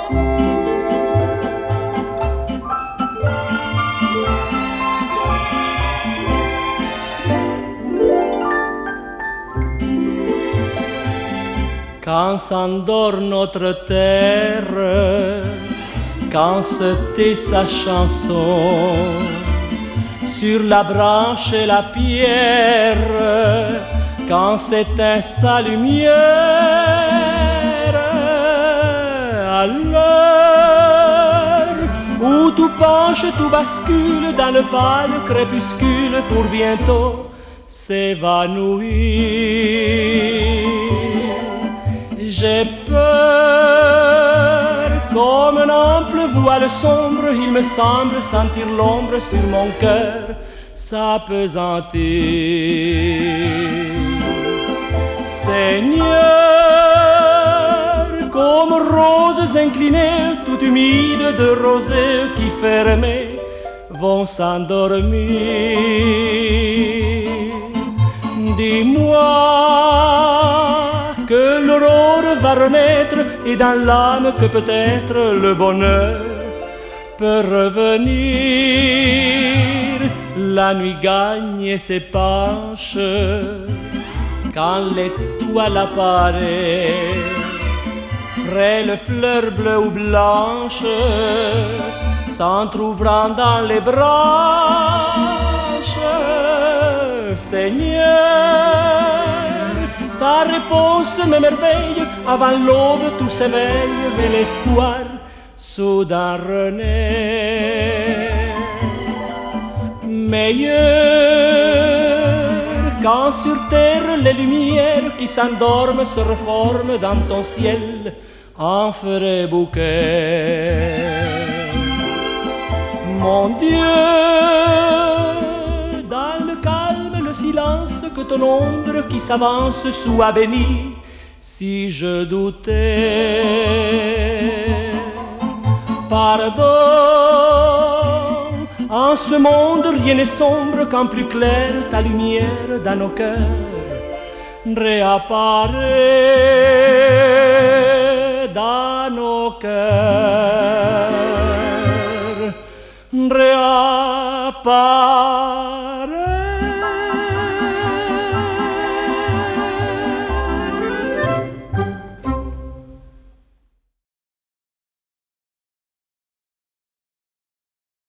Quand s'endort notre terre, quand se tait sa chanson, sur la branche et la pierre, quand s'éteint sa lumière, à l'heure où tout penche, tout bascule dans le pâle crépuscule pour bientôt s'évanouir. J'ai peur, comme un ample voile sombre, il me semble sentir l'ombre sur mon cœur s'appesantir. Seigneur, comme roses inclinées, toutes humides de rosée qui fermées vont s'endormir. Dis-moi que l'aurore va renaître et dans l'âme que peut-être le bonheur peut revenir. La nuit gagne et s'épanche quand l'étoile apparaît, frêle fleur bleue ou blanche s'entr'ouvrant dans les branches. Seigneur, ta réponse m'émerveille, avant l'aube tout s'éveille et l'espoir soudain renaît. Meilleur quand sur terre les lumières qui s'endorment se reforment dans ton ciel en frais bouquets. Mon Dieu, dans le calme, le silence, que ton ombre qui s'avance soit bénie. Si je doutais, pardon, en ce monde rien n'est sombre quand plus clair ta lumière dans nos cœurs réapparaît dans nos cœurs. Réapparaît.